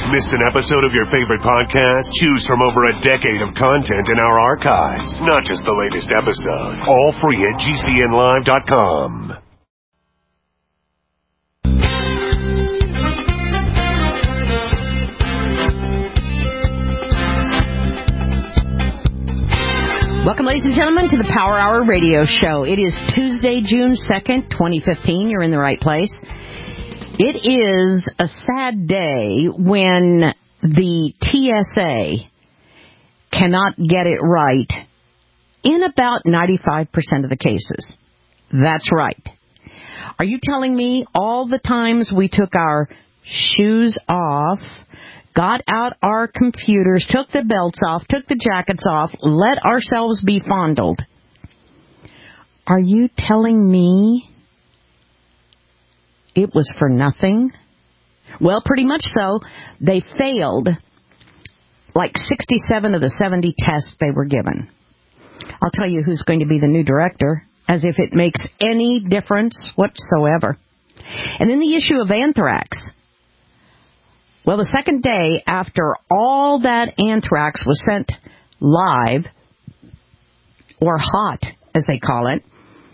Missed an episode of your favorite podcast? Choose from over a decade of content in our archives, not just the latest episode. All free at GCNlive.com. Welcome, ladies and gentlemen, to the Power Hour Radio Show. It is Tuesday, June 2nd, 2015. You're in the right place. It is a sad day when the TSA cannot get it right in about 95% of the cases. That's right. Are you telling me all the times we took our shoes off, got out our computers, took the belts off, took the jackets off, let ourselves be fondled? Are you telling me it was for nothing? Well, pretty much so. They failed like 67 of the 70 tests they were given. I'll tell you who's going to be the new director, as if it makes any difference whatsoever. And then the issue of anthrax. Well, the second day after all that anthrax was sent live, or hot, as they call it,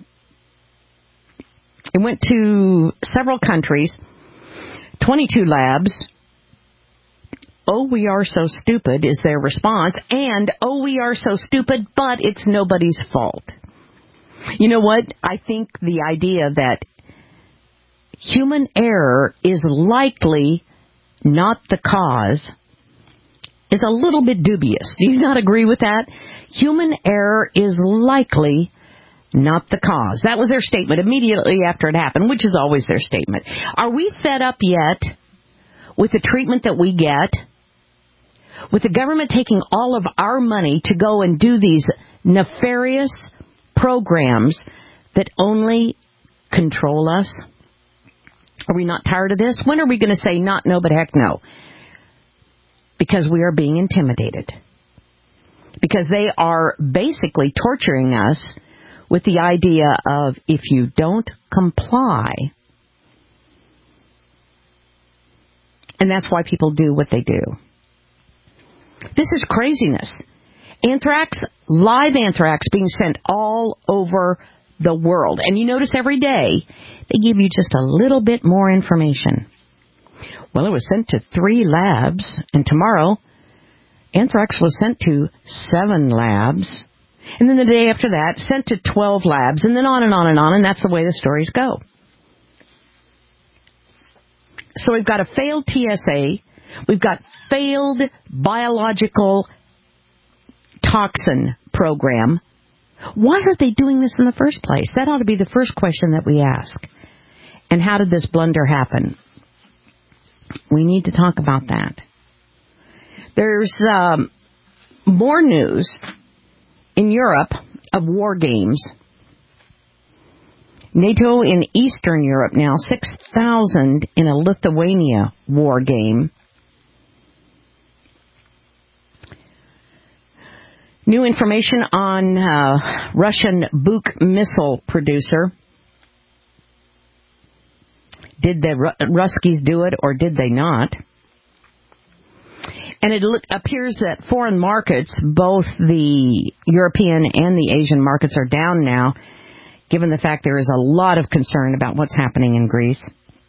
it went to several countries, 22 labs. Oh, we are so stupid is their response. And, oh, we are so stupid, but it's nobody's fault. You know what? I think the idea that human error is likely not the cause is a little bit dubious. Do you not agree with that? Human error is likely not the cause. That was their statement immediately after it happened, which is always their statement. Are we fed up yet with the treatment that we get? With the government taking all of our money to go and do these nefarious programs that only control us? Are we not tired of this? When are we going to say not no, but heck no? Because we are being intimidated. Because they are basically torturing us with the idea of if you don't comply. And that's why people do what they do. This is craziness. Anthrax, live anthrax being sent all over the world. And you notice every day they give you just a little bit more information. Well, it was sent to 3 labs, and tomorrow anthrax was sent to 7 labs, and then the day after that sent to 12 labs, and then on and on and on, and that's the way the stories go. So we've got a failed TSA, we've got failed biological toxin program. Why are they doing this in the first place? That ought to be the first question that we ask. And how did this blunder happen? We need to talk about that. There's more news in Europe of war games. NATO in Eastern Europe now, 6,000 in a Lithuania war game. New information on Russian Buk missile producer. Did the Ruskies do it or did they not? And it appears that foreign markets, both the European and the Asian markets, are down now, given the fact there is a lot of concern about what's happening in Greece.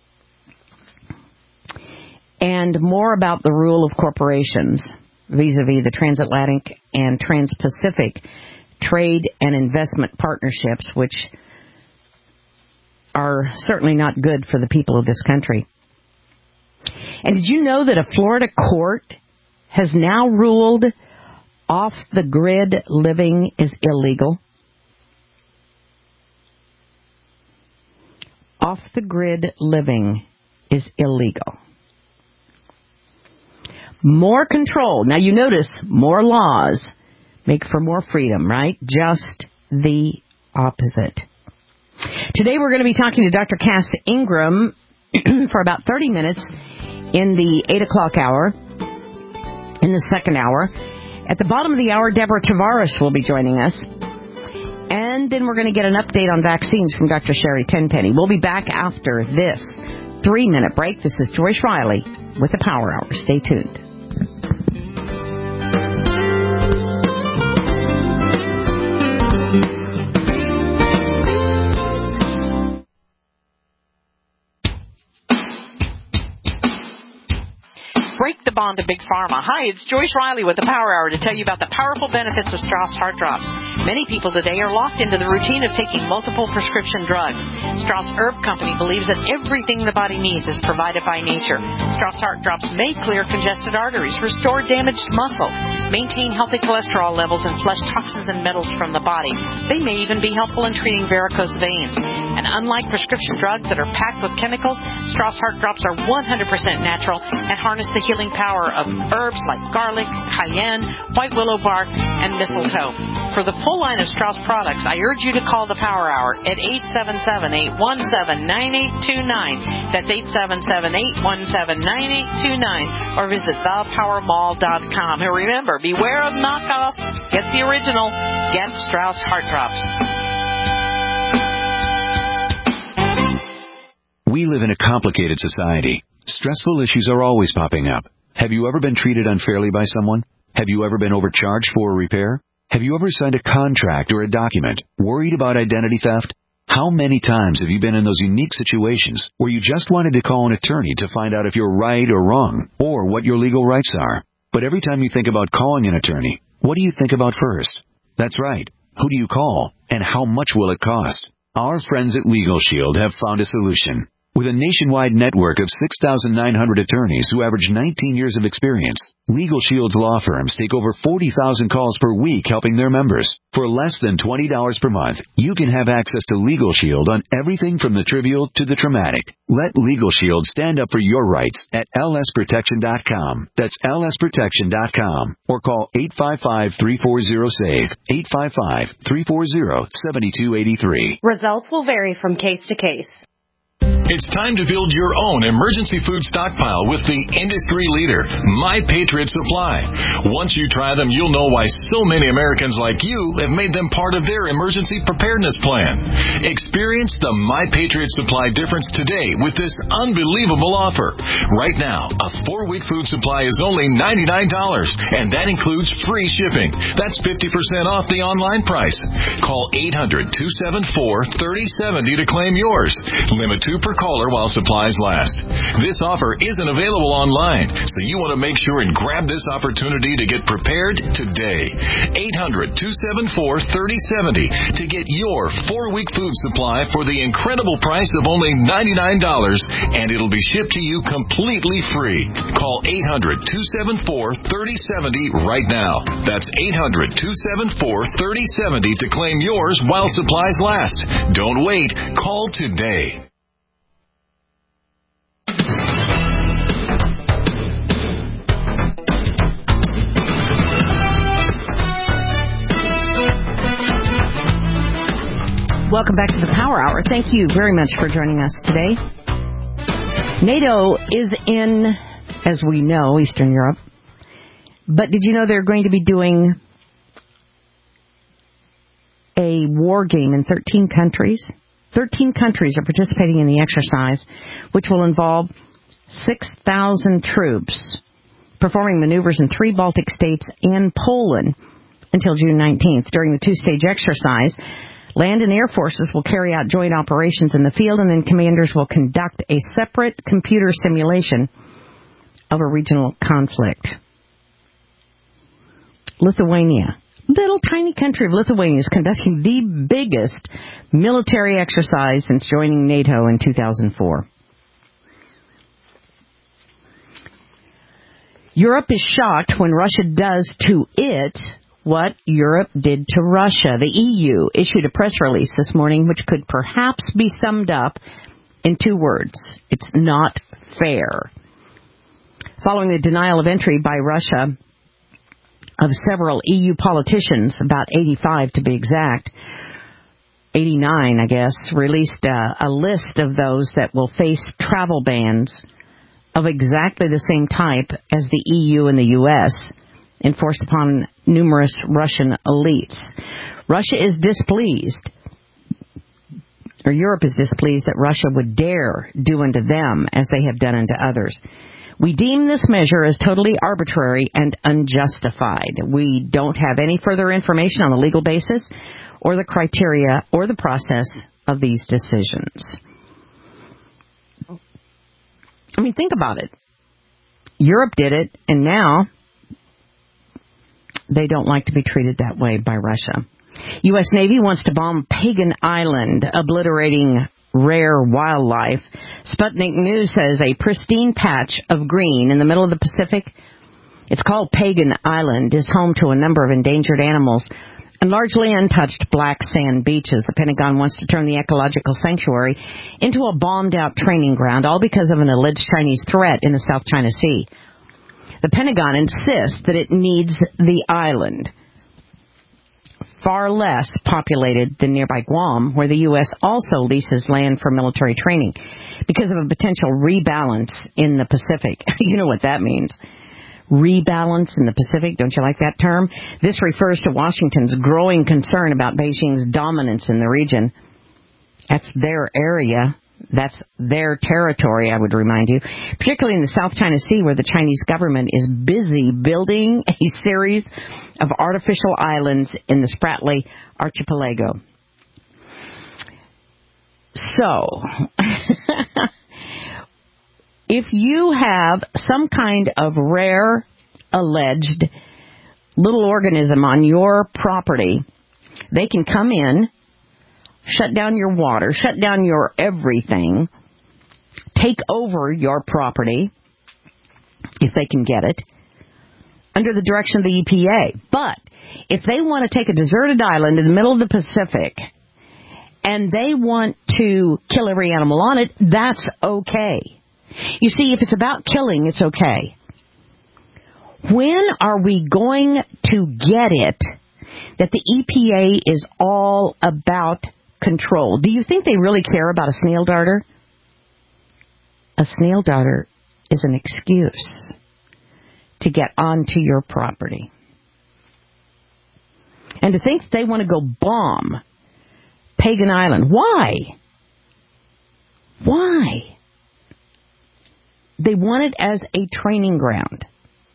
And more about the rule of corporations vis-a-vis the transatlantic and trans-Pacific trade and investment partnerships, which are certainly not good for the people of this country. And did you know that a Florida court has now ruled off-the-grid living is illegal? Off-the-grid living is illegal. More control. Now you notice more laws make for more freedom, right? Just the opposite. Today we're going to be talking to Dr. Cass Ingram for about 30 minutes in the 8 o'clock hour, in the second hour. At the bottom of the hour, Deborah Tavares will be joining us. And then we're going to get an update on vaccines from Dr. Sherry Tenpenny. We'll be back after this 3-minute break. This is Joyce Riley with the Power Hour. Stay tuned. Break the bond to Big Pharma. Hi, it's Joyce Riley with the Power Hour to tell you about the powerful benefits of Strauss Heart Drops. Many people today are locked into the routine of taking multiple prescription drugs. Strauss Herb Company believes that everything the body needs is provided by nature. Strauss Heart Drops may clear congested arteries, restore damaged muscle, maintain healthy cholesterol levels, and flush toxins and metals from the body. They may even be helpful in treating varicose veins. And unlike prescription drugs that are packed with chemicals, Strauss Heart Drops are 100% natural and harness the healing power of herbs like garlic, cayenne, white willow bark, and mistletoe. For the full line of Strauss products, I urge you to call the Power Hour at 877-817-9829. That's 877-817-9829. Or visit thepowermall.com. And remember, beware of knockoffs. Get the original. Get Strauss Heart Drops. We live in a complicated society. Stressful issues are always popping up. Have you ever been treated unfairly by someone? Have you ever been overcharged for a repair? Have you ever signed a contract or a document worried about identity theft? How many times have you been in those unique situations where you just wanted to call an attorney to find out if you're right or wrong, or what your legal rights are? But every time you think about calling an attorney, what do you think about first? That's right. Who do you call, and how much will it cost? Our friends at Legal Shield have found a solution. With a nationwide network of 6,900 attorneys who average 19 years of experience, Legal Shield's law firms take over 40,000 calls per week helping their members. For less than $20 per month, you can have access to Legal Shield on everything from the trivial to the traumatic. Let Legal Shield stand up for your rights at lsprotection.com. That's lsprotection.com. Or call 855-340-SAVE, 855-340-7283. Results will vary from case to case. It's time to build your own emergency food stockpile with the industry leader, My Patriot Supply. Once you try them, you'll know why so many Americans like you have made them part of their emergency preparedness plan. Experience the My Patriot Supply difference today with this unbelievable offer. Right now, a 4-week food supply is only $99, and that includes free shipping. That's 50% off the online price. Call 800-274-3070 to claim yours. Limit 2 per caller while supplies last. This offer isn't available online, so you want to make sure and grab this opportunity to get prepared today. 800-274-3070 to get your 4-week food supply for the incredible price of only $99, and it'll be shipped to you completely free. Call 800-274-3070 right now. That's 800-274-3070 to claim yours while supplies last. Don't wait. Call today. Welcome back to the Power Hour. Thank you very much for joining us today. NATO is in, as we know, Eastern Europe. But did you know they're going to be doing a war game in 13 countries? 13 countries are participating in the exercise, which will involve 6,000 troops performing maneuvers in 3 Baltic states and Poland until June 19th. During the 2-stage exercise, Land and Air Forces will carry out joint operations in the field, and then commanders will conduct a separate computer simulation of a regional conflict. Lithuania, little tiny country of Lithuania, is conducting the biggest military exercise since joining NATO in 2004. Europe is shocked when Russia does to it what Europe did to Russia. The EU issued a press release this morning which could perhaps be summed up in 2 words. It's not fair. Following the denial of entry by Russia of several EU politicians, about 85 to be exact, 89 I guess, released a list of those that will face travel bans of exactly the same type as the EU and the U.S., enforced upon numerous Russian elites. Russia is displeased, or Europe is displeased, that Russia would dare do unto them as they have done unto others. We deem this measure as totally arbitrary and unjustified. We don't have any further information on the legal basis or the criteria or the process of these decisions. I mean, think about it. Europe did it, and now they don't like to be treated that way by Russia. U.S. Navy wants to bomb Pagan Island, obliterating rare wildlife. Sputnik News says a pristine patch of green in the middle of the Pacific, it's called Pagan Island, is home to a number of endangered animals and largely untouched black sand beaches. The Pentagon wants to turn the ecological sanctuary into a bombed-out training ground, all because of an alleged Chinese threat in the South China Sea. The Pentagon insists that it needs the island, far less populated than nearby Guam, where the U.S. also leases land for military training, because of a potential rebalance in the Pacific. You know what that means. Rebalance in the Pacific. Don't you like that term? This refers to Washington's growing concern about Beijing's dominance in the region. That's their area. That's their territory, I would remind you, particularly in the South China Sea, where the Chinese government is busy building a series of artificial islands in the Spratly Archipelago. So, if you have some kind of rare, alleged little organism on your property, they can come in, shut down your water, shut down your everything, take over your property, if they can get it, under the direction of the EPA. But if they want to take a deserted island in the middle of the Pacific and they want to kill every animal on it, that's okay. You see, if it's about killing, it's okay. When are we going to get it that the EPA is all about control? Do you think they really care about a snail darter? A snail darter is an excuse to get onto your property. And to think they want to go bomb Pagan Island. Why? Why? They want it as a training ground.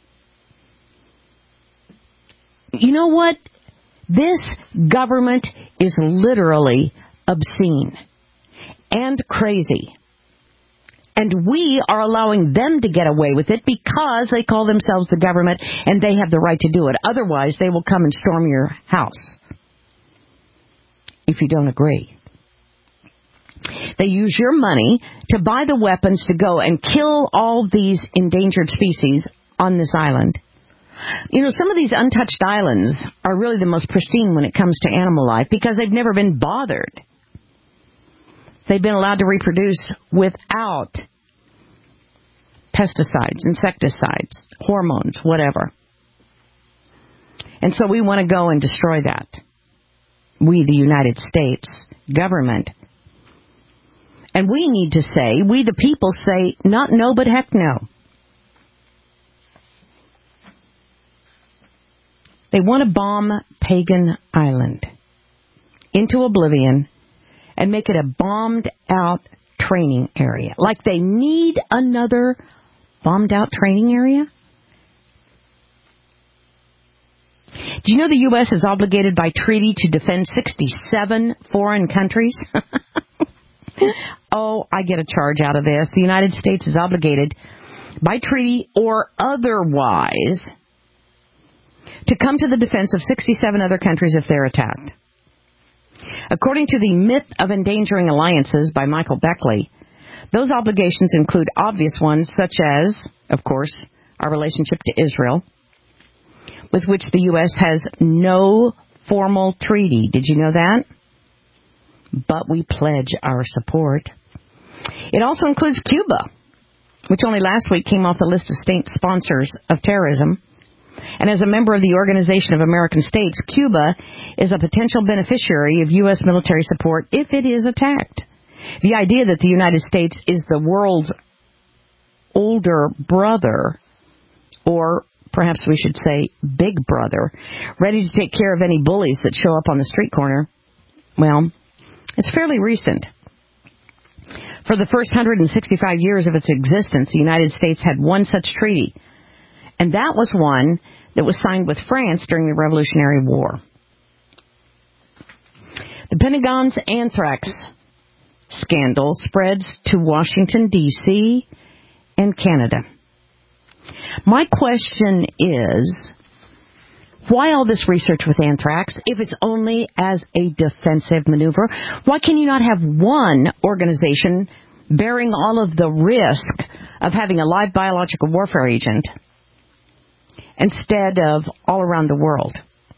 You know what? This government is literally obscene and crazy. And we are allowing them to get away with it because they call themselves the government and they have the right to do it. Otherwise, they will come and storm your house if you don't agree. They use your money to buy the weapons to go and kill all these endangered species on this island. You know, some of these untouched islands are really the most pristine when it comes to animal life because they've never been bothered. They've been allowed to reproduce without pesticides, insecticides, hormones, whatever. And so we want to go and destroy that. We, the United States government. And we need to say, we the people say, not no, but heck no. They want to bomb Pagan Island into oblivion and make it a bombed-out training area. Like they need another bombed-out training area? Do you know the U.S. is obligated by treaty to defend 67 foreign countries? Oh, I get a charge out of this. The United States is obligated by treaty or otherwise to come to the defense of 67 other countries if they're attacked. According to the Myth of Endangering Alliances by Michael Beckley, those obligations include obvious ones such as, of course, our relationship to Israel, with which the U.S. has no formal treaty. Did you know that? But we pledge our support. It also includes Cuba, which only last week came off the list of state sponsors of terrorism. And as a member of the Organization of American States, Cuba is a potential beneficiary of U.S. military support if it is attacked. The idea that the United States is the world's older brother, or perhaps we should say big brother, ready to take care of any bullies that show up on the street corner, well, it's fairly recent. For the first 165 years of its existence, the United States had one such treaty, and that was one that was signed with France during the Revolutionary War. The Pentagon's anthrax scandal spreads to Washington, D.C. and Canada. My question is, why all this research with anthrax if it's only as a defensive maneuver? Why can you not have one organization bearing all of the risk of having a live biological warfare agent instead of all around the world?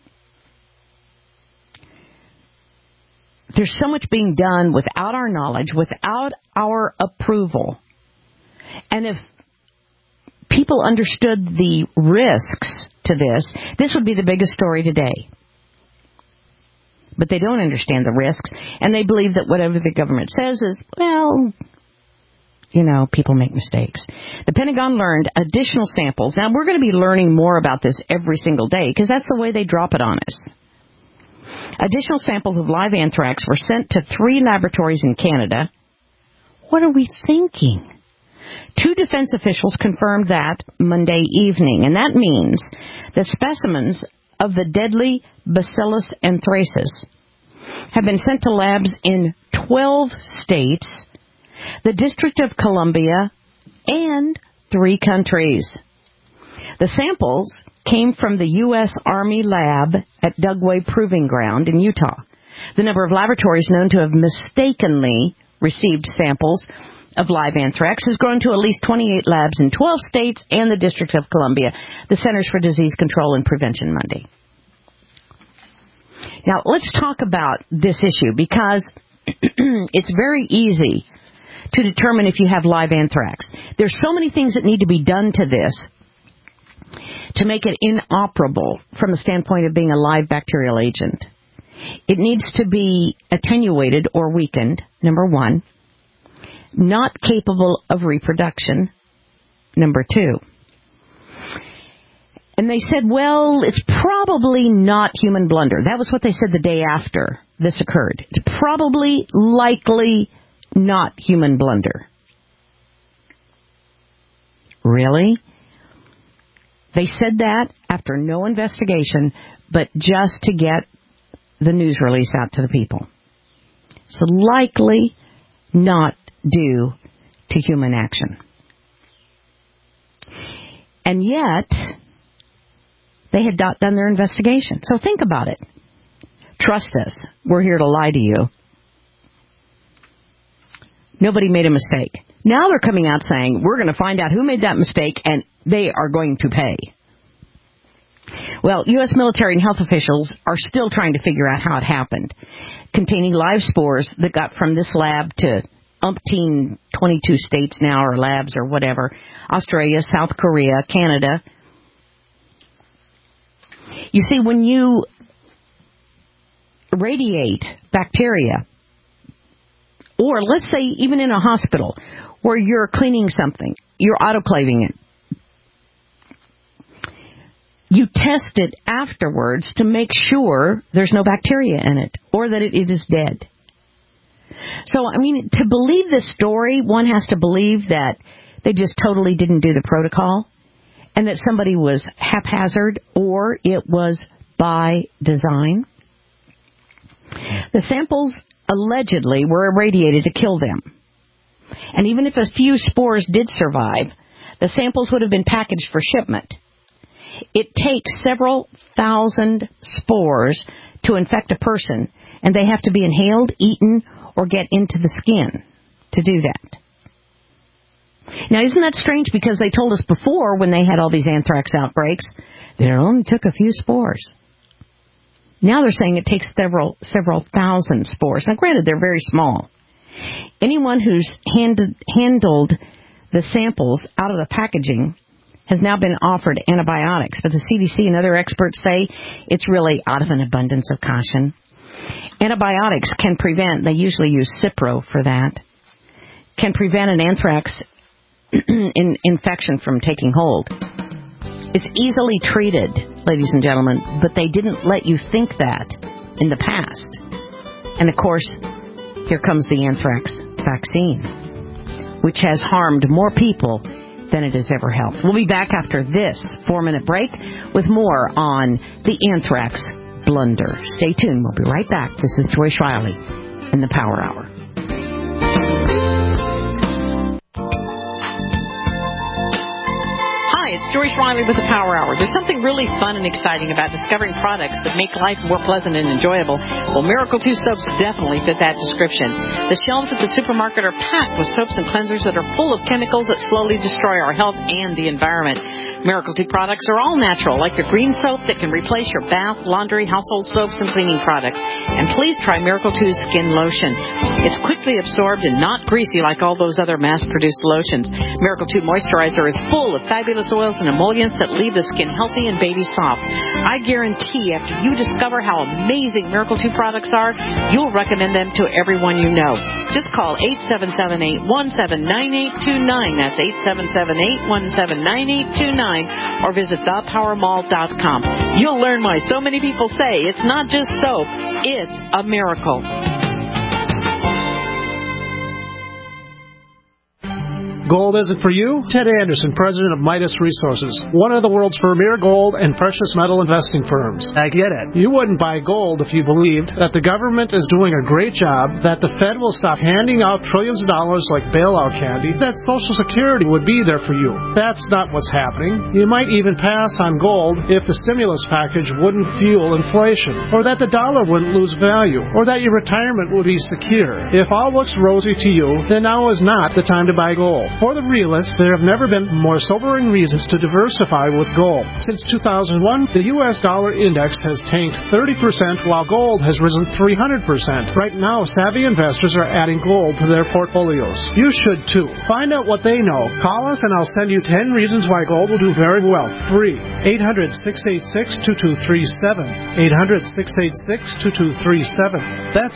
There's so much being done without our knowledge, without our approval. And if people understood the risks to this would be the biggest story today. But they don't understand the risks, and they believe that whatever the government says is, well, people make mistakes. The Pentagon learned additional samples. Now, we're going to be learning more about this every single day, because that's the way they drop it on us. Additional samples of live anthrax were sent to 3 laboratories in Canada. What are we thinking? 2 defense officials confirmed that Monday evening, and that means that specimens of the deadly Bacillus anthracis have been sent to labs in 12 states, the District of Columbia, and 3 countries. The samples came from the U.S. Army lab at Dugway Proving Ground in Utah. The number of laboratories known to have mistakenly received samples of live anthrax has grown to at least 28 labs in 12 states and the District of Columbia, the Centers for Disease Control and Prevention Monday. Now, let's talk about this issue, because it's very easy to determine if you have live anthrax. There's so many things that need to be done to this to make it inoperable from the standpoint of being a live bacterial agent. It needs to be attenuated or weakened, number 1. Not capable of reproduction, number 2. And they said, well, it's probably not human blunder. That was what they said the day after this occurred. It's probably, likely not human blunder. Really? They said that after no investigation, but just to get the news release out to the people. So likely not due to human action. And yet, they had not done their investigation. So think about it. Trust us. We're here to lie to you. Nobody made a mistake. Now they're coming out saying, we're going to find out who made that mistake, and they are going to pay. Well, U.S. military and health officials are still trying to figure out how it happened. Containing live spores that got from this lab to umpteen 22 states now, or labs, or whatever. Australia, South Korea, Canada. You see, when you radiate bacteria, or let's say even in a hospital where you're cleaning something, you're autoclaving it, you test it afterwards to make sure there's no bacteria in it, or that it is dead. So, to believe this story, one has to believe that they just totally didn't do the protocol, and that somebody was haphazard, or it was by design. The samples allegedly were irradiated to kill them. And even if a few spores did survive, the samples would have been packaged for shipment. It takes several thousand spores to infect a person, and they have to be inhaled, eaten, or get into the skin to do that. Now, isn't that strange? Because they told us before, when they had all these anthrax outbreaks, that it only took a few spores. Now they're saying it takes several thousand spores. Now, granted, they're very small. Anyone who's handled the samples out of the packaging has now been offered antibiotics, but the CDC and other experts say it's really out of an abundance of caution. Antibiotics can prevent, they usually use Cipro for that, can prevent an anthrax infection from taking hold. It's easily treated, ladies and gentlemen, but they didn't let you think that in the past. And of course, here comes the anthrax vaccine. which has harmed more people than it has ever helped. We'll be back after this 4-minute break with more on the anthrax blunder. Stay tuned. We'll be right back. This is Joyce Riley in the Power Hour. Hi, it's Joyce Riley with the Power Hour. There's something really fun and exciting about discovering products that make life more pleasant and enjoyable. Well, Miracle 2 soaps definitely fit that description. The shelves at the supermarket are packed with soaps and cleansers that are full of chemicals that slowly destroy our health and the environment. Miracle 2 products are all natural, like the green soap that can replace your bath, laundry, household soaps, and cleaning products. And please try Miracle 2's skin lotion. It's quickly absorbed and not greasy like all those other mass-produced lotions. Miracle 2 moisturizer is full of fabulous oils and emollients that leave the skin healthy and baby soft. I guarantee after you discover how amazing Miracle 2 products are, you'll recommend them to everyone you know. Just call 877-817-9829. That's 877-817-9829. Or visit thepowermall.com. You'll learn why so many people say it's not just soap, it's a miracle. Gold isn't for you? Ted Anderson, president of Midas Resources, one of the world's premier gold and precious metal investing firms. I get it. You wouldn't buy gold if you believed that the government is doing a great job, that the Fed will stop handing out trillions of dollars like bailout candy, that Social Security would be there for you. That's not what's happening. You might even pass on gold if the stimulus package wouldn't fuel inflation, or that the dollar wouldn't lose value, or that your retirement would be secure. If all looks rosy to you, then now is not the time to buy gold. For the realists, there have never been more sobering reasons to diversify with gold. Since 2001, the U.S. dollar index has tanked 30%, while gold has risen 300%. Right now, savvy investors are adding gold to their portfolios. You should too. Find out what they know. Call us and I'll send you 10 reasons why gold will do very well. Free. 800-686-2237. 800-686-2237. That's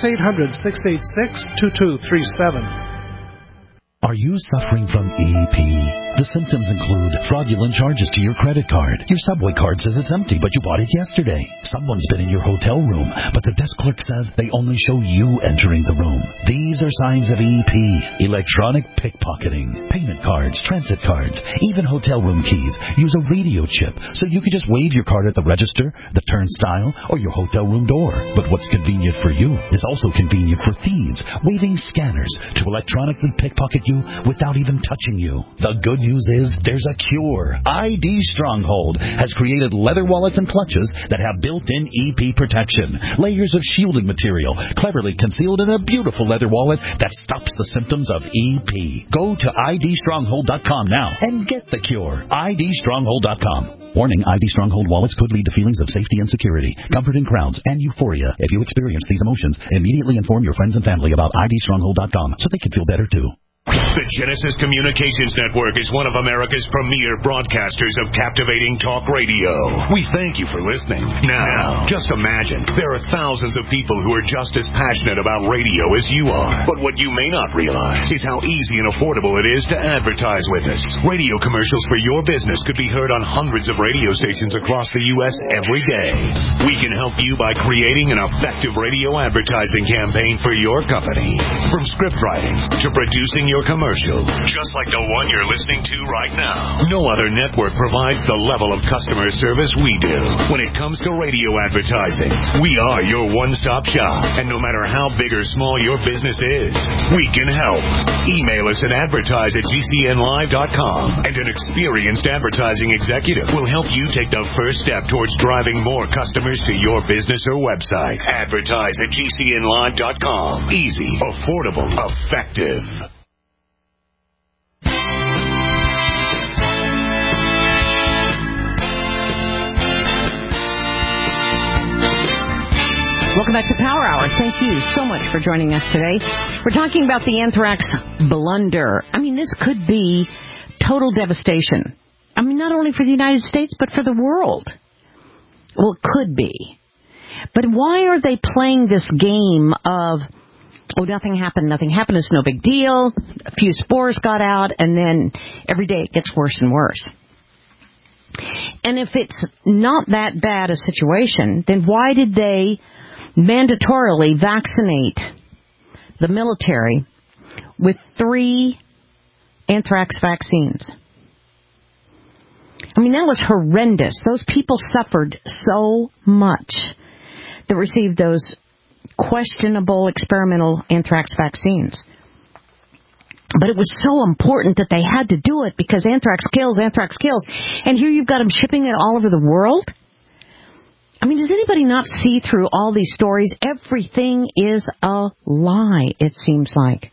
800-686-2237. Are you suffering from EP? The symptoms include fraudulent charges to your credit card. Your Subway card says it's empty, but you bought it yesterday. Someone's been in your hotel room, but the desk clerk says they only show you entering the room. These are signs of EP. Electronic pickpocketing. Payment cards, transit cards, even hotel room keys use a radio chip, so you can just wave your card at the register, the turnstile, or your hotel room door. But what's convenient for you is also convenient for thieves, waving scanners to electronically pickpocket you without even touching you. The good news is there's a cure. ID Stronghold has created leather wallets and clutches that have built-in EP protection. Layers of shielding material cleverly concealed in a beautiful leather wallet that stops the symptoms of EP. Go to idstronghold.com now and get the cure. idstronghold.com. Warning, ID Stronghold wallets could lead to feelings of safety and security, comfort in crowds, and euphoria. If you experience these emotions, immediately inform your friends and family about idstronghold.com so they can feel better too. The Genesis Communications Network is one of America's premier broadcasters of captivating talk radio. We thank you for listening. Now, just imagine, there are thousands of people who are just as passionate about radio as you are. But what you may not realize is how easy and affordable it is to advertise with us. Radio commercials for your business could be heard on hundreds of radio stations across the U.S. every day. We can help you by creating an effective radio advertising campaign for your company. From script writing to producing your commercial, just like the one you're listening to right now. No other network provides the level of customer service we do. When it comes to radio advertising, we are your one-stop shop. And no matter how big or small your business is, we can help. Email us at advertise@gcnlive.com, and an experienced advertising executive will help you take the first step towards driving more customers to your business or website. Advertise@gcnlive.com. Easy, affordable, effective. Welcome back to Power Hour. Thank you so much for joining us today. We're talking about the anthrax blunder. I mean, this could be total devastation. I mean, not only for the United States, but for the world. Well, it could be. But why are they playing this game of, oh, nothing happened, it's no big deal, a few spores got out, and then every day it gets worse and worse? And if it's not that bad a situation, then why did they mandatorily vaccinate the military with 3 anthrax vaccines. I mean, that was horrendous. Those people suffered so much that received those questionable experimental anthrax vaccines. But it was so important that they had to do it because anthrax kills. And here you've got them shipping it all over the world. I mean, does anybody not see through all these stories? Everything is a lie, it seems like.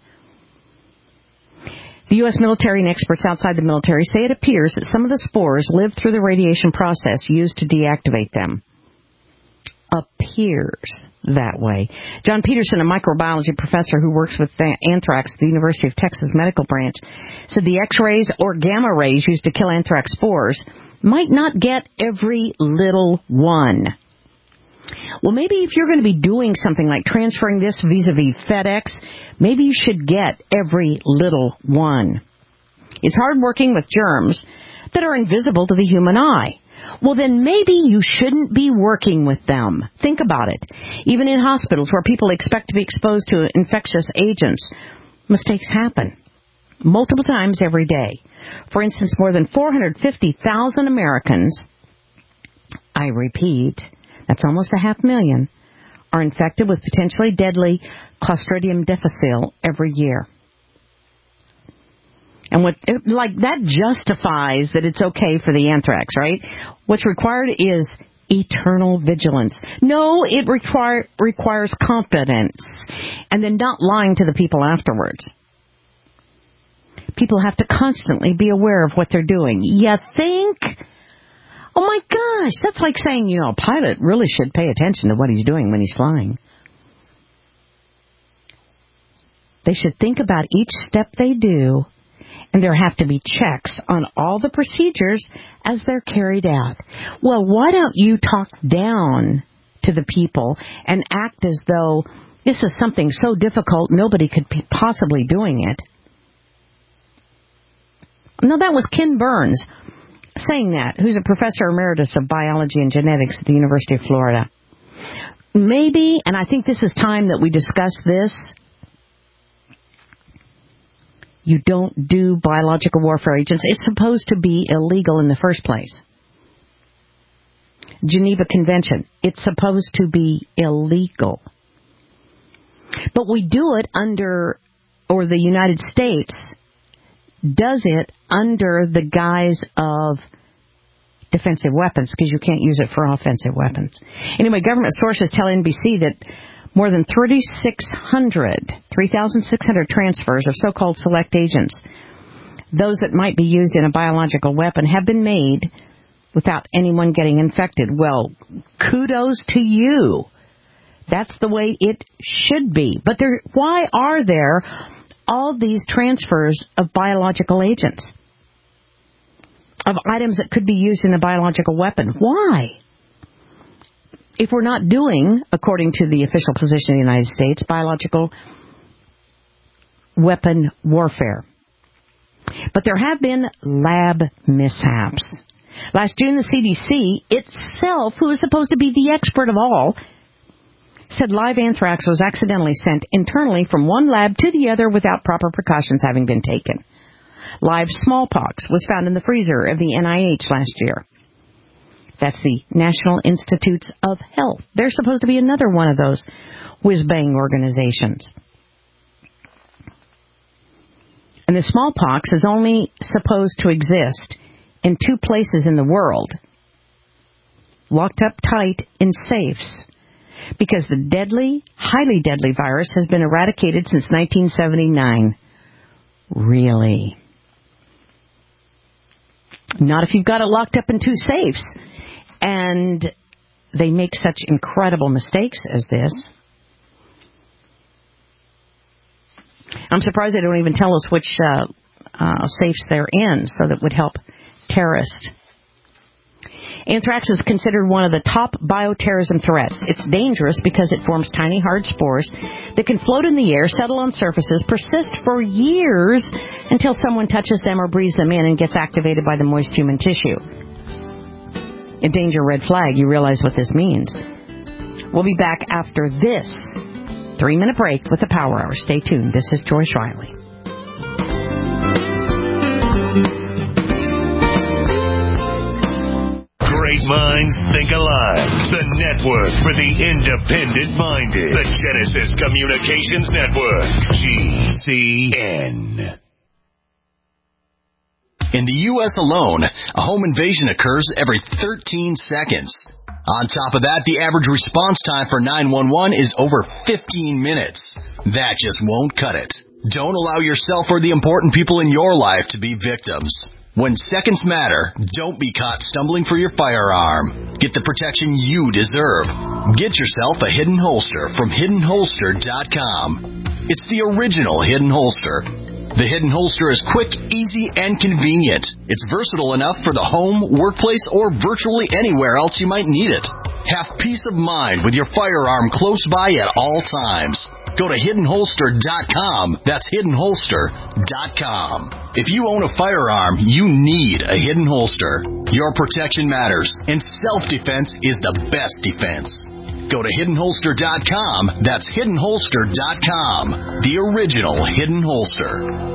The U.S. military and experts outside the military say it appears that some of the spores live through the radiation process used to deactivate them. Appears that way. John Peterson, a microbiology professor who works with anthrax at the University of Texas Medical Branch, said the X-rays or gamma rays used to kill anthrax spores might not get every little one. Well, maybe if you're going to be doing something like transferring this vis-a-vis FedEx, maybe you should get every little one. It's hard working with germs that are invisible to the human eye. Well, then maybe you shouldn't be working with them. Think about it. Even in hospitals where people expect to be exposed to infectious agents, mistakes happen multiple times every day. For instance, more than 450,000 Americans, I repeat, that's almost 500,000, are infected with potentially deadly Clostridium difficile every year. And that justifies that it's okay for the anthrax, right? What's required is eternal vigilance. No, it requires confidence, and then not lying to the people afterwards. People have to constantly be aware of what they're doing. You think? Oh my gosh, that's like saying, a pilot really should pay attention to what he's doing when he's flying. They should think about each step they do, and there have to be checks on all the procedures as they're carried out. Well, why don't you talk down to the people and act as though this is something so difficult nobody could be possibly doing it? No, that was Ken Burns saying that, who's a professor emeritus of biology and genetics at the University of Florida. Maybe, and I think this is time that we discuss this, you don't do biological warfare agents. It's supposed to be illegal in the first place. Geneva Convention, it's supposed to be illegal. But we do it or the United States does it under the guise of defensive weapons, because you can't use it for offensive weapons. Anyway, government sources tell NBC that more than 3,600 transfers of so-called select agents, those that might be used in a biological weapon, have been made without anyone getting infected. Well, kudos to you. That's the way it should be. But why are there all these transfers of biological agents, of items that could be used in a biological weapon? Why? If we're not doing, according to the official position of the United States, biological weapon warfare. But there have been lab mishaps. Last June, the CDC itself, who is supposed to be the expert of all, said live anthrax was accidentally sent internally from one lab to the other without proper precautions having been taken. Live smallpox was found in the freezer of the NIH last year. That's the National Institutes of Health. They're supposed to be another one of those whiz-bang organizations. And the smallpox is only supposed to exist in 2 places in the world, locked up tight in safes, because the deadly, highly deadly virus has been eradicated since 1979. Really? Not if you've got it locked up in 2 safes. And they make such incredible mistakes as this. I'm surprised they don't even tell us which safes they're in, so that would help terrorists. Anthrax is considered one of the top bioterrorism threats. It's dangerous because it forms tiny, hard spores that can float in the air, settle on surfaces, persist for years until someone touches them or breathes them in and gets activated by the moist human tissue. A danger red flag. You realize what this means. We'll be back after this 3-minute break with the Power Hour. Stay tuned. This is Joyce Riley. Great minds think alike. The network for the independent-minded. The Genesis Communications Network. GCN. In the U.S. alone, a home invasion occurs every 13 seconds. On top of that, the average response time for 911 is over 15 minutes. That just won't cut it. Don't allow yourself or the important people in your life to be victims. When seconds matter, don't be caught stumbling for your firearm. Get the protection you deserve. Get yourself a Hidden Holster from HiddenHolster.com. It's the original Hidden Holster. The Hidden Holster is quick, easy, and convenient. It's versatile enough for the home, workplace, or virtually anywhere else you might need it. Have peace of mind with your firearm close by at all times. Go to HiddenHolster.com. That's HiddenHolster.com. If you own a firearm, you need a Hidden Holster. Your protection matters, and self-defense is the best defense. Go to HiddenHolster.com. That's HiddenHolster.com. The original Hidden Holster.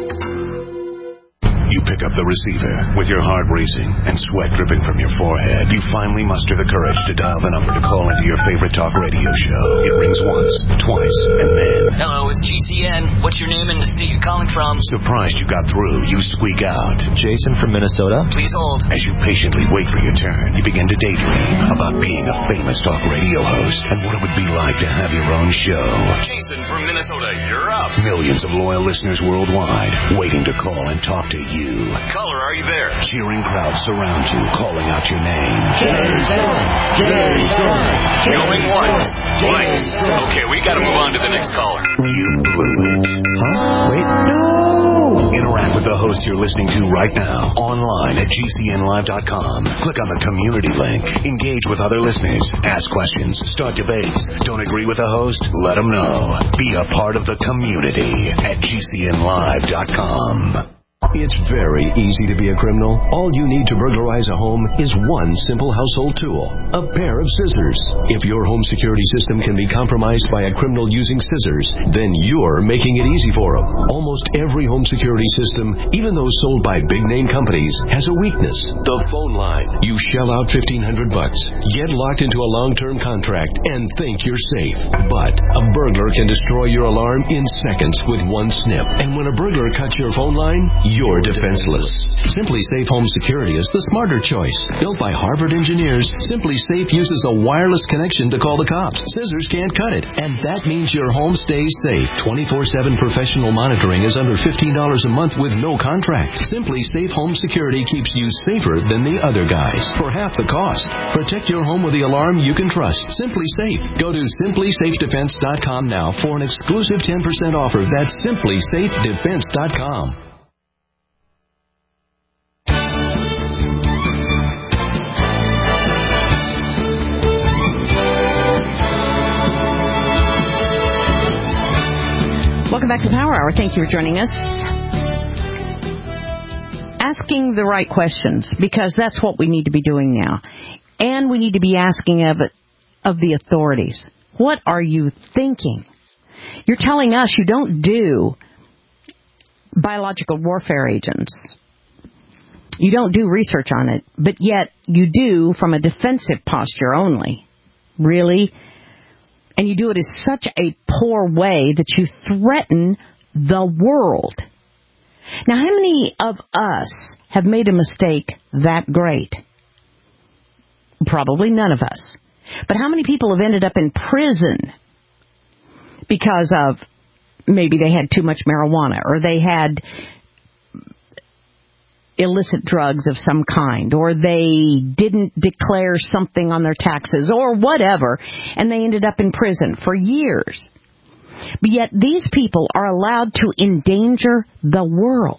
You pick up the receiver with your heart racing and sweat dripping from your forehead. You finally muster the courage to dial the number to call into your favorite talk radio show. It rings once, twice, and then... Hello, it's GCN. What's your name and the state you're calling from? Surprised you got through, you squeak out. Jason from Minnesota. Please hold. As you patiently wait for your turn, you begin to daydream about being a famous talk radio host and what it would be like to have your own show. Jason from Minnesota, you're up. Millions of loyal listeners worldwide waiting to call and talk to you. Caller, are you there? Cheering crowds surround you, calling out your name. Jason! Jason! Going once, twice. Okay, we gotta move on to the next caller. You blew it. Huh? Wait, no! Interact with the host you're listening to right now, online at GCNlive.com. Click on the community link. Engage with other listeners. Ask questions. Start debates. Don't agree with the host? Let them know. Be a part of the community at GCNlive.com. It's very easy to be a criminal. All you need to burglarize a home is one simple household tool, a pair of scissors. If your home security system can be compromised by a criminal using scissors, then you're making it easy for them. Almost every home security system, even those sold by big-name companies, has a weakness. The phone line. You shell out $1,500, get locked into a long-term contract, and think you're safe. But a burglar can destroy your alarm in seconds with one snip. And when a burglar cuts your phone line, you're defenseless. Simply Safe Home Security is the smarter choice. Built by Harvard engineers, Simply Safe uses a wireless connection to call the cops. Scissors can't cut it, and that means your home stays safe. 24/7 professional monitoring is under $15 a month with no contract. Simply Safe Home Security keeps you safer than the other guys for half the cost. Protect your home with the alarm you can trust. Simply Safe. Go to simplysafedefense.com now for an exclusive 10% offer. That's simplysafedefense.com. Welcome back to Power Hour. Thank you for joining us. Asking the right questions, because that's what we need to be doing now. And we need to be asking of the authorities. What are you thinking? You're telling us you don't do biological warfare agents. You don't do research on it, but yet you do from a defensive posture only. Really? And you do it in such a poor way that you threaten the world. Now, how many of us have made a mistake that great? Probably none of us. But how many people have ended up in prison because of maybe they had too much marijuana, or they had illicit drugs of some kind, or they didn't declare something on their taxes, or whatever, and they ended up in prison for years. But yet these people are allowed to endanger the world.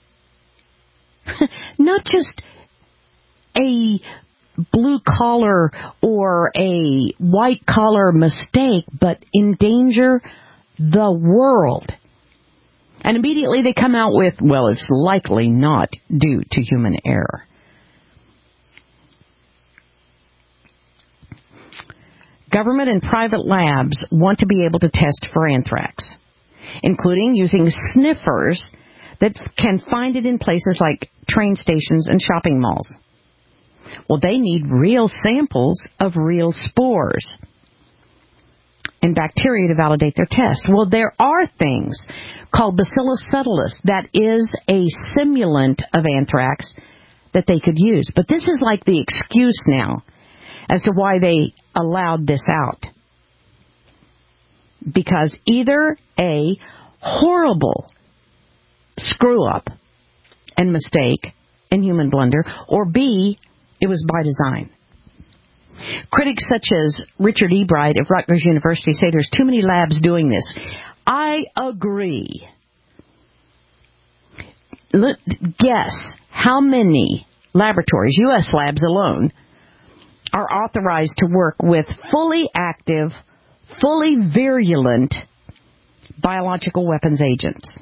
Not just a blue-collar or a white-collar mistake, but endanger the world. And immediately they come out with, well, it's likely not due to human error. Government and private labs want to be able to test for anthrax, including using sniffers that can find it in places like train stations and shopping malls. Well, they need real samples of real spores and bacteria to validate their test. Well, there are things called Bacillus subtilis that is a simulant of anthrax that they could use. But this is like the excuse now as to why they allowed this out. Because either A, horrible screw-up and mistake and human blunder, or B, it was by design. Critics such as Richard Ebright of Rutgers University say there's too many labs doing this. I agree. Guess how many laboratories, U.S. labs alone, are authorized to work with fully active, fully virulent biological weapons agents.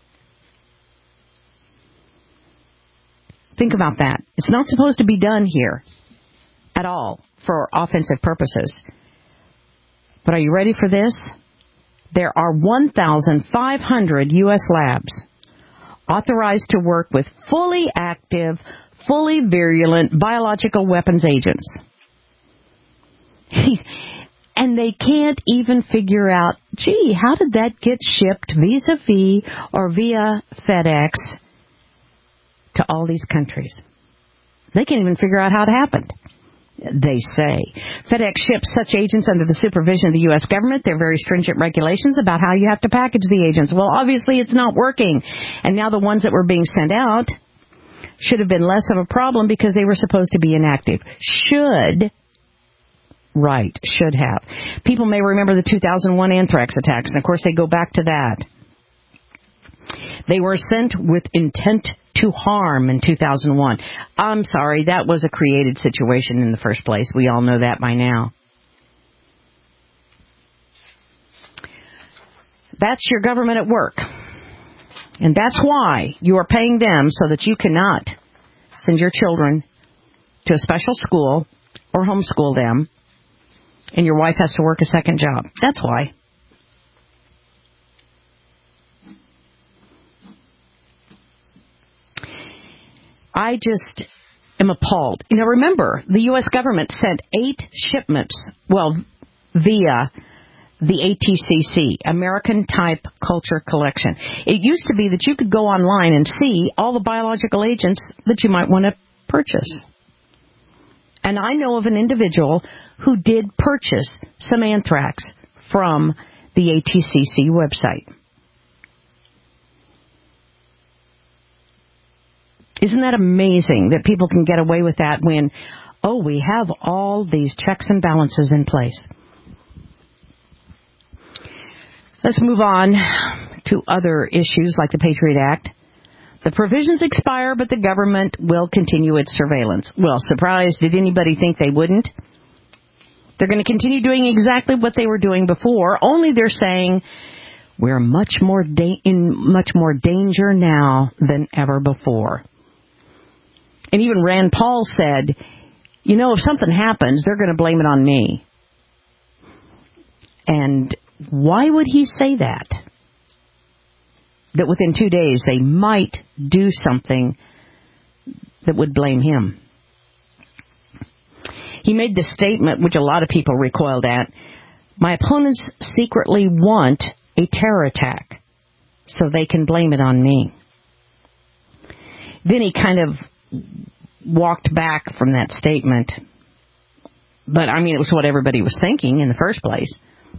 Think about that. It's not supposed to be done here at all for offensive purposes. But are you ready for this? There are 1,500 U.S. labs authorized to work with fully active, fully virulent biological weapons agents. And they can't even figure out, gee, how did that get shipped vis-a-vis or via FedEx to all these countries? They can't even figure out how it happened, they say. FedEx ships such agents under the supervision of the U.S. government. There are very stringent regulations about how you have to package the agents. Well, obviously it's not working. And now the ones that were being sent out should have been less of a problem because they were supposed to be inactive. Should have. People may remember the 2001 anthrax attacks, and of course they go back to that. They were sent with intent to harm in 2001. I'm sorry, that was a created situation in the first place. We all know that by now. That's your government at work. And that's why you are paying them so that you cannot send your children to a special school or homeschool them, and your wife has to work a second job. That's why. I just am appalled. You know, remember, the U.S. government sent 8 shipments, via the ATCC, American Type Culture Collection. It used to be that you could go online and see all the biological agents that you might want to purchase. And I know of an individual who did purchase some anthrax from the ATCC website. Isn't that amazing that people can get away with that when, we have all these checks and balances in place? Let's move on to other issues like the Patriot Act. The provisions expire, but the government will continue its surveillance. Well, surprise, did anybody think they wouldn't? They're going to continue doing exactly what they were doing before, only they're saying we're in much more danger now than ever before. And even Rand Paul said, if something happens, they're going to blame it on me. And why would he say that? That within 2 days they might do something that would blame him. He made this statement, which a lot of people recoiled at. My opponents secretly want a terror attack, so they can blame it on me. Then he kind of walked back from that statement. But, it was what everybody was thinking in the first place.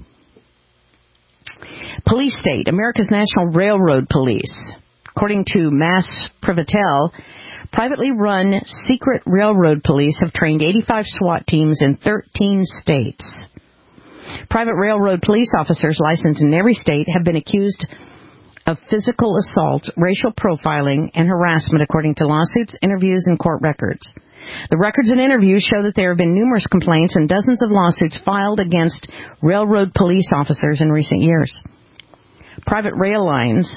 Police state, America's National Railroad Police. According to Mass Privatel, privately run secret railroad police have trained 85 SWAT teams in 13 states. Private railroad police officers licensed in every state have been accused of physical assault, racial profiling, and harassment, according to lawsuits, interviews, and court records. The records and interviews show that there have been numerous complaints and dozens of lawsuits filed against railroad police officers in recent years. Private rail lines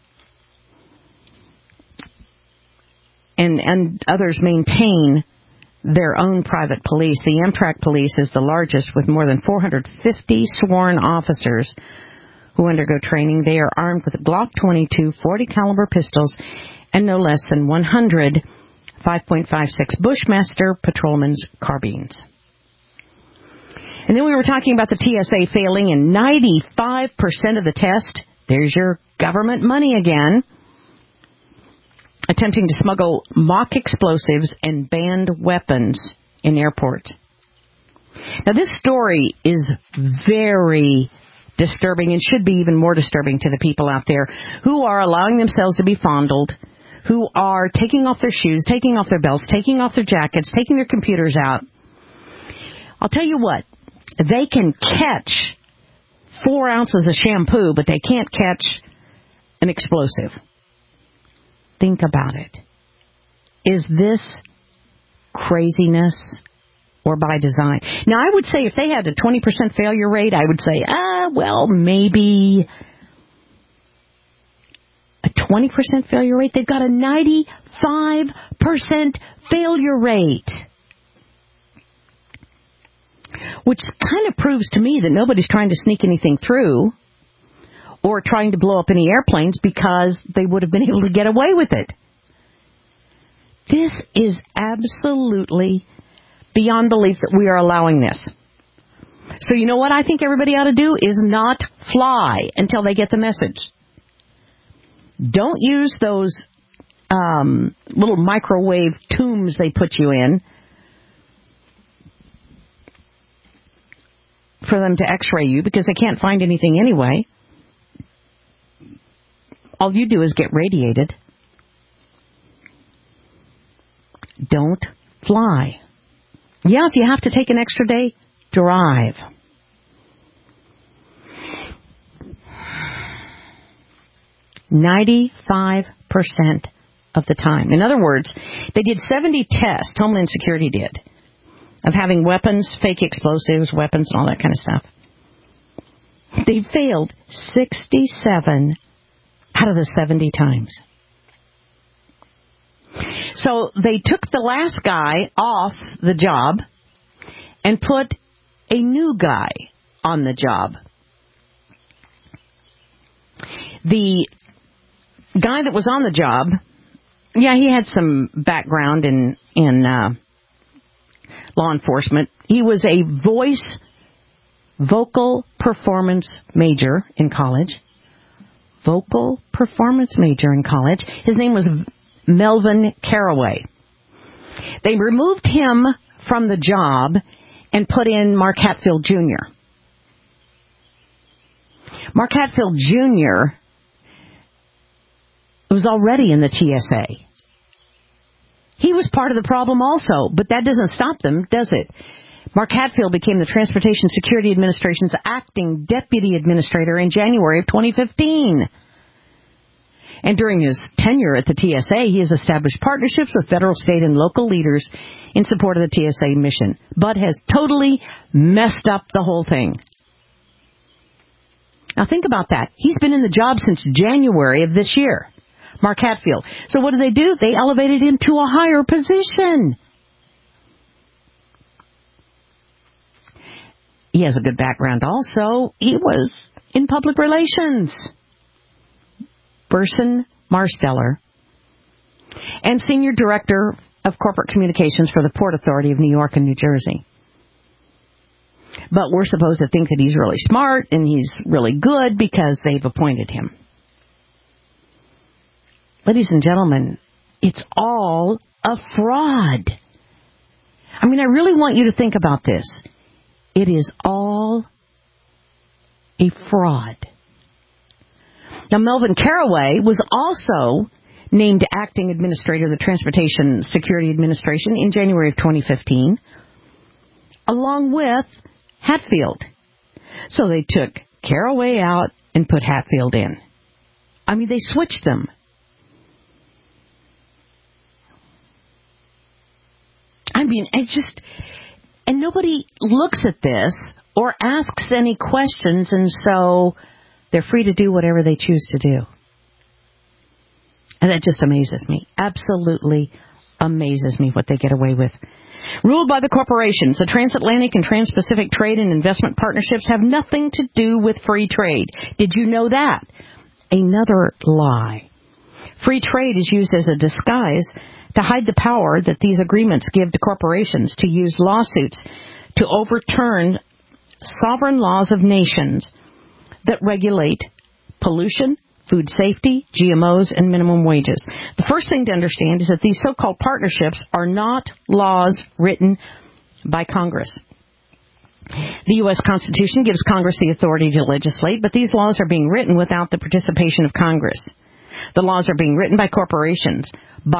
and others maintain their own private police. The Amtrak police is the largest, with more than 450 sworn officers who undergo training. They are armed with Glock 22, 40 caliber pistols, and no less than 100 5.56 Bushmaster Patrolman's carbines. And then we were talking about the TSA failing in 95% of the test. There's your government money again. Attempting to smuggle mock explosives and banned weapons in airports. Now, this story is very disturbing and should be even more disturbing to the people out there who are allowing themselves to be fondled, who are taking off their shoes, taking off their belts, taking off their jackets, taking their computers out. I'll tell you what, they can catch 4 ounces of shampoo, but they can't catch an explosive. Think about it. Is this craziness or by design? Now, I would say if they had a 20% failure rate, I would say, well, maybe a 20% failure rate. They've got a 95% failure rate, which kind of proves to me that nobody's trying to sneak anything through or trying to blow up any airplanes because they would have been able to get away with it. This is absolutely beyond belief that we are allowing this. So you know what I think everybody ought to do is not fly until they get the message. Don't use those little microwave tombs they put you in for them to x-ray you because they can't find anything anyway. All you do is get radiated. Don't fly. Yeah, if you have to take an extra day, drive. "95% of the time." In other words, they did 70 tests, Homeland Security did, of having weapons, fake explosives, weapons, and all that kind of stuff. They failed 67 out of the 70 times. So they took the last guy off the job and put a new guy on the job. The guy that was on the job, yeah, he had some background in law enforcement. He was a vocal performance major in college. Vocal performance major in college. His name was Melvin Caraway. They removed him from the job and put in Mark Hatfield Jr. Mark Hatfield Jr. was already in the TSA. He was part of the problem also, but that doesn't stop them, does it? Mark Hatfield became the Transportation Security Administration's acting deputy administrator in January of 2015. And during his tenure at the TSA, he has established partnerships with federal, state, and local leaders in support of the TSA mission, but has totally messed up the whole thing. Now think about that. He's been in the job since January of this year, Mark Hatfield. So what did? They elevated him to a higher position. He has a good background also. He was in public relations. Burson Marsteller, and Senior Director of Corporate Communications for the Port Authority of New York and New Jersey. But we're supposed to think that he's really smart and he's really good because they've appointed him. Ladies and gentlemen, it's all a fraud. I mean, I really want you to think about this. It is all a fraud. Now, Melvin Caraway was also named acting administrator of the Transportation Security Administration in January of 2015, along with Hatfield. So they took Caraway out and put Hatfield in. I mean, they switched them. I mean, and nobody looks at this or asks any questions, and so they're free to do whatever they choose to do. And that just amazes me. Absolutely amazes me what they get away with. Ruled by the corporations, the transatlantic and trans-Pacific trade and investment partnerships have nothing to do with free trade. Did you know that? Another lie. Free trade is used as a disguise to hide the power that these agreements give to corporations to use lawsuits to overturn sovereign laws of nations that regulate pollution, food safety, GMOs, and minimum wages. The first thing to understand is that these so-called partnerships are not laws written by Congress. The U.S. Constitution gives Congress the authority to legislate, but these laws are being written without the participation of Congress. The laws are being written by corporations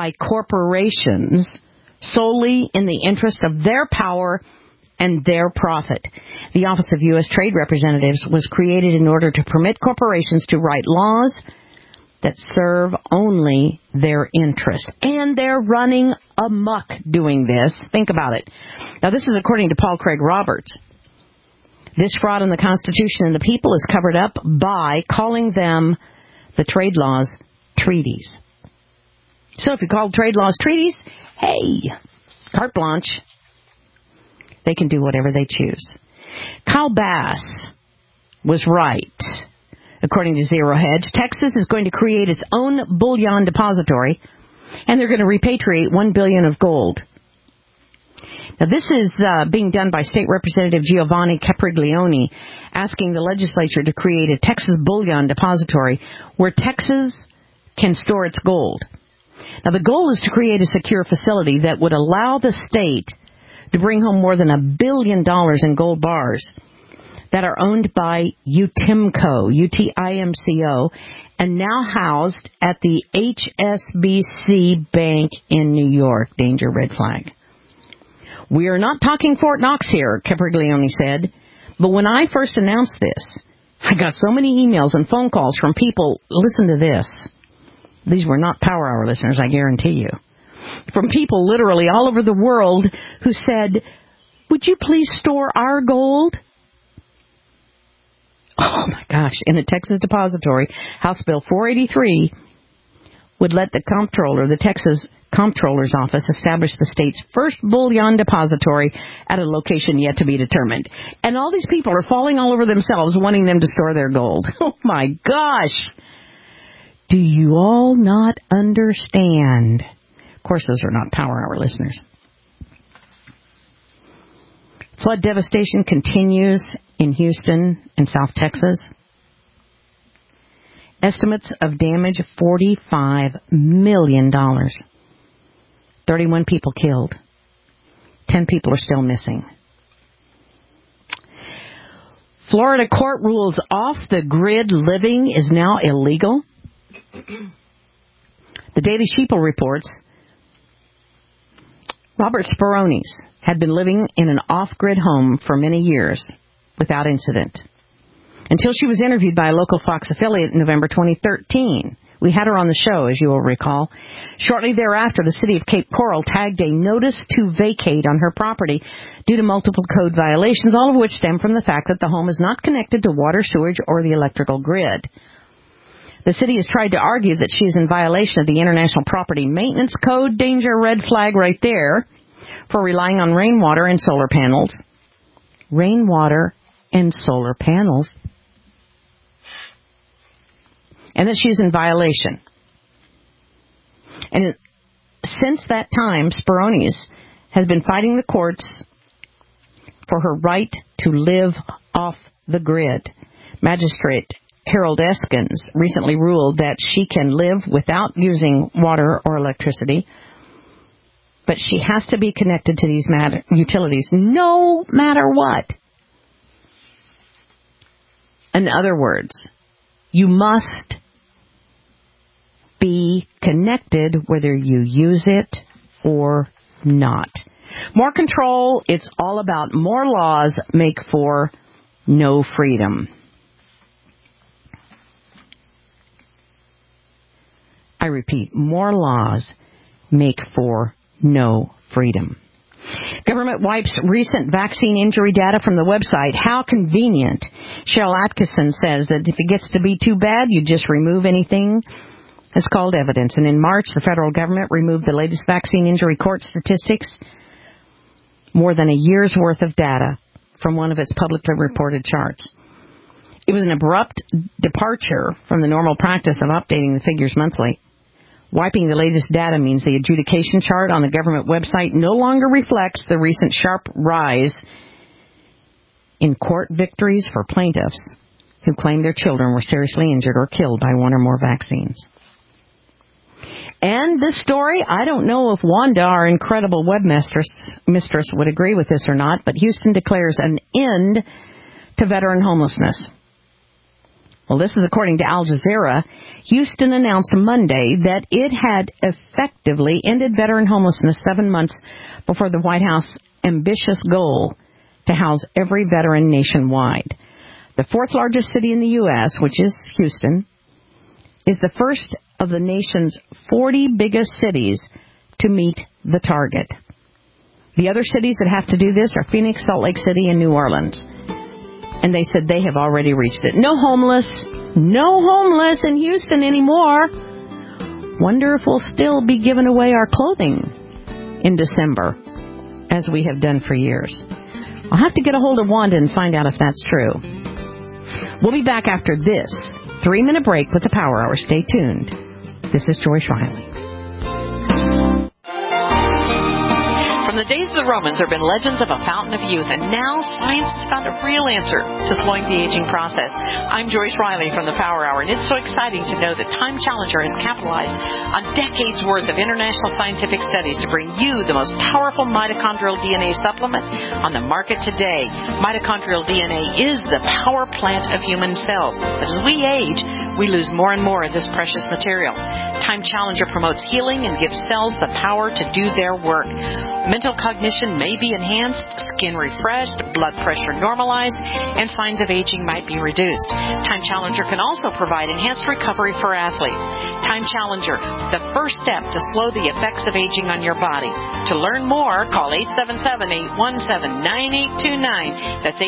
solely in the interest of their power and their profit. The Office of U.S. Trade Representatives was created in order to permit corporations to write laws that serve only their interest. And they're running amok doing this. Think about it. Now, this is according to Paul Craig Roberts. This fraud on the Constitution and the people is covered up by calling them, the trade laws, treaties. So if you call trade laws treaties, hey, carte blanche. They can do whatever they choose. Kyle Bass was right. According to Zero Hedge, Texas is going to create its own bullion depository, and they're going to repatriate $1 billion of gold. Now, this is being done by State Representative Giovanni Capriglione, asking the legislature to create a Texas bullion depository where Texas can store its gold. Now, the goal is to create a secure facility that would allow the state to bring home more than $1 billion in gold bars that are owned by UTIMCO, UTIMCO, and now housed at the HSBC Bank in New York. Danger, red flag. We are not talking Fort Knox here, Capriglione said, but when I first announced this, I got so many emails and phone calls from people. Listen to this. These were not Power Hour listeners, I guarantee you. From people literally all over the world who said, would you please store our gold? Oh, my gosh. In a Texas depository, House Bill 483 would let the comptroller, the Texas Comptroller's Office, establish the state's first bullion depository at a location yet to be determined. And all these people are falling all over themselves wanting them to store their gold. Oh, my gosh. Do you all not understand? Of course, those are not Power Hour listeners. Flood devastation continues in Houston and South Texas. Estimates of damage, $45 million. 31 people killed. 10 people are still missing. Florida court rules off-the-grid living is now illegal. The Daily Sheeple reports Robert Spirones had been living in an off-grid home for many years without incident until she was interviewed by a local Fox affiliate in November 2013. We had her on the show, as you will recall. Shortly thereafter, the city of Cape Coral tagged a notice to vacate on her property due to multiple code violations, all of which stem from the fact that the home is not connected to water, sewage, or the electrical grid. The city has tried to argue that she is in violation of the International Property Maintenance Code. Danger, red flag right there, for relying on rainwater and solar panels. Rainwater and solar panels. And that she is in violation. And since that time, Spirones has been fighting the courts for her right to live off the grid. Magistrate Harold Eskins recently ruled that she can live without using water or electricity, but she has to be connected to these utilities no matter what. In other words, you must be connected whether you use it or not. More control, it's all about more laws make for no freedom. I repeat, more laws make for no freedom. Government wipes recent vaccine injury data from the website. How convenient. Cheryl Atkinson says that if it gets to be too bad, you just remove anything that's called evidence. And in March, the federal government removed the latest vaccine injury court statistics, more than a year's worth of data, from one of its publicly reported charts. It was an abrupt departure from the normal practice of updating the figures monthly. Wiping the latest data means the adjudication chart on the government website no longer reflects the recent sharp rise in court victories for plaintiffs who claim their children were seriously injured or killed by one or more vaccines. And this story, I don't know if Wanda, our incredible webmistress, would agree with this or not, but Houston declares an end to veteran homelessness. Well, this is according to Al Jazeera. Houston announced Monday that it had effectively ended veteran homelessness 7 months before the White House's ambitious goal to house every veteran nationwide. The fourth largest city in the U.S., which is Houston, is the first of the nation's 40 biggest cities to meet the target. The other cities that have to do this are Phoenix, Salt Lake City, and New Orleans. And they said they have already reached it. No homeless in Houston anymore. Wonder if we'll still be giving away our clothing in December, as we have done for years. I'll have to get a hold of Wanda and find out if that's true. We'll be back after this 3-minute break with the Power Hour. Stay tuned. This is Joyce Riley. From the days of the Romans, there have been legends of a fountain of youth, and now science has found a real answer to slowing the aging process. I'm Joyce Riley from the Power Hour, and it's so exciting to know that Time Challenger has capitalized on decades' worth of international scientific studies to bring you the most powerful mitochondrial DNA supplement on the market today. Mitochondrial DNA is the power plant of human cells, but as we age, we lose more and more of this precious material. Time Challenger promotes healing and gives cells the power to do their work. Mental cognition may be enhanced, skin refreshed, blood pressure normalized, and signs of aging might be reduced. Time Challenger can also provide enhanced recovery for athletes. Time Challenger, the first step to slow the effects of aging on your body. To learn more, call 877-817-9829. That's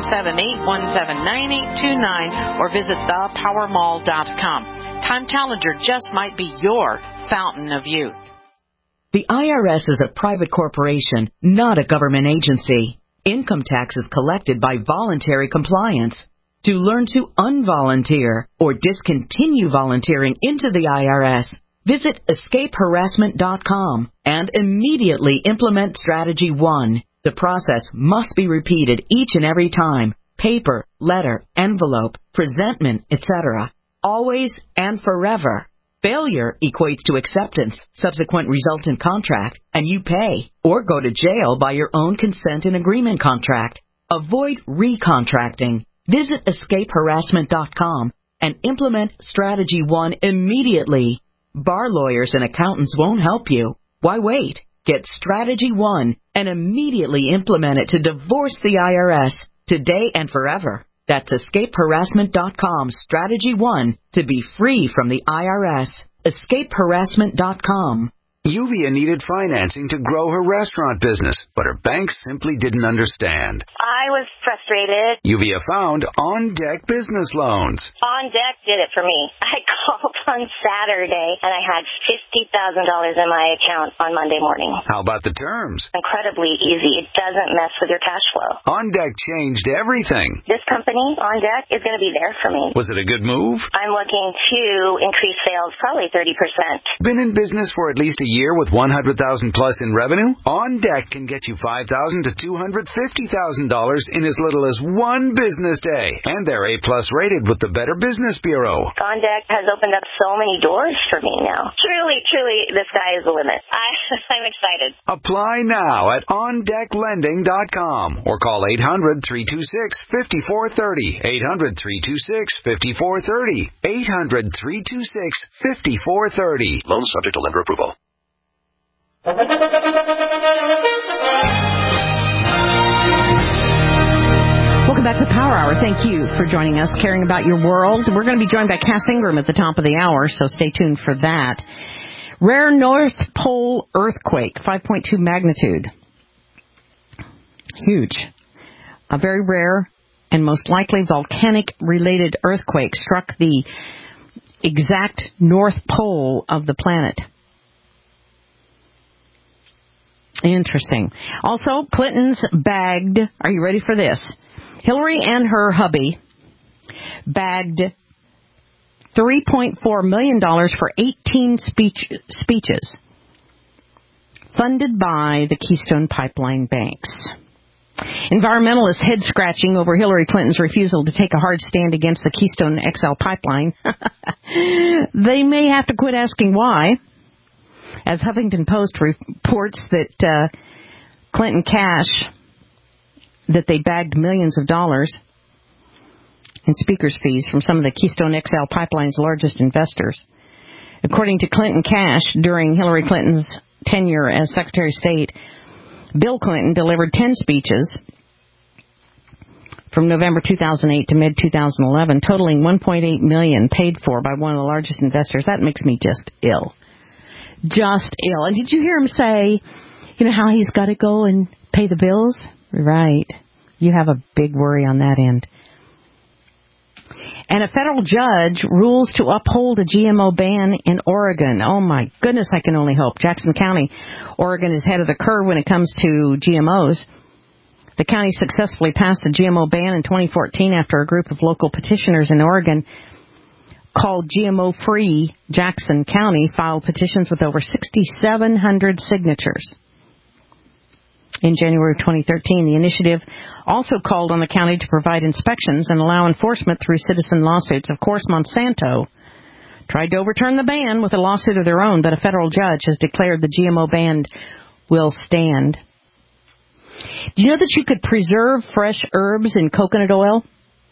877-817-9829, or visit thepowermall.com. Time Challenger just might be your fountain of youth. The IRS is a private corporation, not a government agency. Income tax is collected by voluntary compliance. To learn to unvolunteer or discontinue volunteering into the IRS, visit escapeharassment.com and immediately implement Strategy 1. The process must be repeated each and every time. Paper, letter, envelope, presentment, etc. Always and forever. Failure equates to acceptance, subsequent resultant contract, and you pay or go to jail by your own consent and agreement contract. Avoid recontracting. Visit escapeharassment.com and implement Strategy 1 immediately. Bar lawyers and accountants won't help you. Why wait? Get Strategy 1 and immediately implement it to divorce the IRS today and forever. That's escapeharassment.com, Strategy 1, to be free from the IRS. Escapeharassment.com. Yuvia needed financing to grow her restaurant business, but her bank simply didn't understand. I was frustrated. Yuvia found On Deck Business Loans. On Deck did it for me. I called on Saturday, and I had $50,000 in my account on Monday morning. How about the terms? Incredibly easy. It doesn't mess with your cash flow. On Deck changed everything. This company, On Deck, is going to be there for me. Was it a good move? I'm looking to increase sales probably 30%. Been in business for at least a year with $100,000 plus in revenue? On Deck can get you $5,000 to $250,000 in as little as one business day. And they're A-plus rated with the Better Business Bureau. On Deck has opened up so many doors for me now. Truly, the sky is the limit. I'm excited. Apply now at OnDeckLending.com or call 800-326-5430. 800-326-5430. 800-326-5430. Loan subject to lender approval. Welcome back to Power Hour. Thank you for joining us, caring about your world. We're going to be joined by Cass Ingram at the top of the hour, so stay tuned for that. Rare North Pole earthquake, 5.2 magnitude. Huge. A very rare and most likely volcanic-related earthquake struck the exact north pole of the planet. Interesting. Also, Clinton's bagged, are you ready for this? Hillary and her hubby bagged $3.4 million for 18 speeches funded by the Keystone Pipeline banks. Environmentalists head-scratching over Hillary Clinton's refusal to take a hard stand against the Keystone XL pipeline. They may have to quit asking why. As Huffington Post reports that Clinton cash, that they bagged millions of dollars in speakers' fees from some of the Keystone XL pipeline's largest investors. According to Clinton Cash, during Hillary Clinton's tenure as Secretary of State, Bill Clinton delivered 10 speeches from November 2008 to mid-2011, totaling $1.8 million paid for by one of the largest investors. That makes me just ill. Just ill. And did you hear him say, you know, how he's got to go and pay the bills? Right. You have a big worry on that end. And a federal judge rules to uphold a GMO ban in Oregon. Oh, my goodness, I can only hope. Jackson County, Oregon, is ahead of the curve when it comes to GMOs. The county successfully passed a GMO ban in 2014 after a group of local petitioners in Oregon called GMO-Free Jackson County filed petitions with over 6,700 signatures. In January of 2013, the initiative also called on the county to provide inspections and allow enforcement through citizen lawsuits. Of course, Monsanto tried to overturn the ban with a lawsuit of their own, but a federal judge has declared the GMO ban will stand. Do you know that you could preserve fresh herbs in coconut oil?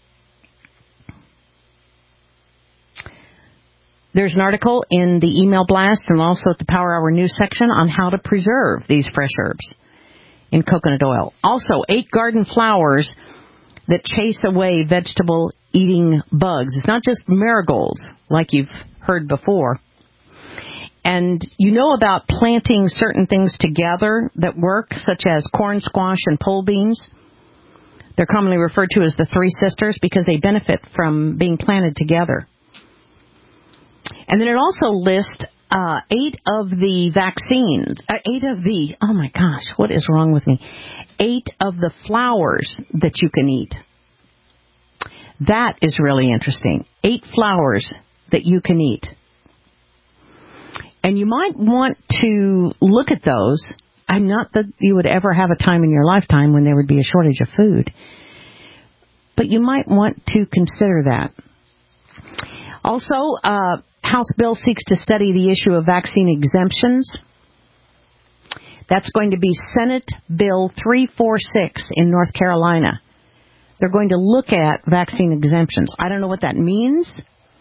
There's an article in the email blast and also at the Power Hour news section on how to preserve these fresh herbs in coconut oil. Also, 8 garden flowers that chase away vegetable-eating bugs. It's not just marigolds, like you've heard before. And you know about planting certain things together that work, such as corn, squash, and pole beans. They're commonly referred to as the Three Sisters because they benefit from being planted together. And then it also lists 8 of the vaccines, 8 of the, oh my gosh, what is wrong with me? 8 of the flowers that you can eat. That is really interesting. 8 flowers that you can eat. And you might want to look at those. I'm not that you would ever have a time in your lifetime when there would be a shortage of food. But you might want to consider that. Also, House bill seeks to study the issue of vaccine exemptions. That's going to be Senate Bill 346 in North Carolina. They're going to look at vaccine exemptions. I don't know what that means.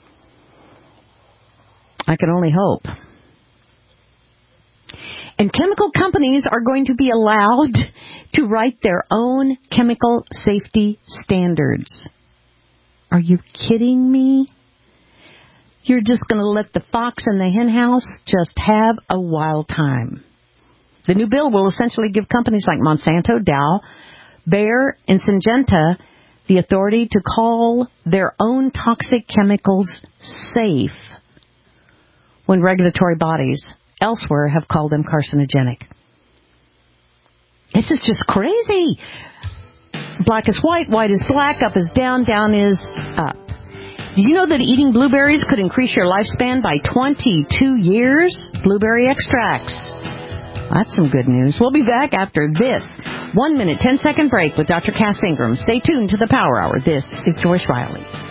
I can only hope. And chemical companies are going to be allowed to write their own chemical safety standards. Are you kidding me? You're just going to let the fox in the hen house just have a wild time. The new bill will essentially give companies like Monsanto, Dow, Bayer, and Syngenta the authority to call their own toxic chemicals safe when regulatory bodies elsewhere have called them carcinogenic. This is just crazy. Black is white, white is black, up is down, down is up. Do you know that eating blueberries could increase your lifespan by 22 years? Blueberry extracts. That's some good news. We'll be back after this 1 minute, 10-second break with Dr. Cass Ingram. Stay tuned to the Power Hour. This is Joyce Riley.